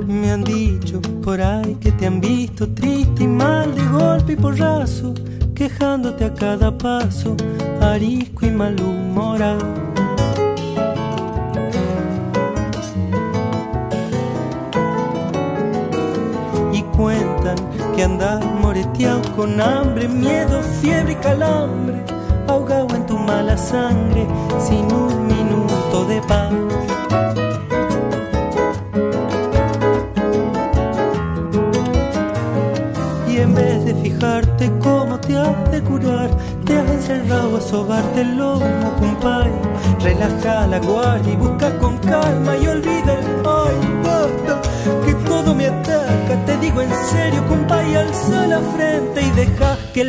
Me han dicho por ahí que te han visto triste y mal, de golpe y porrazo, quejándote a cada paso, arisco y malhumorado. Y cuentan que andas moreteado con hambre, miedo, fiebre y calambre, ahogado en tu mala sangre, sin un minuto de paz. En vez de fijarte cómo te has de curar, te has encerrado a sobarte el lomo, compay. Relaja la guardia y busca con calma y olvida el ay, basta, que todo me ataca. Te digo en serio, compay, alza la frente y deja que el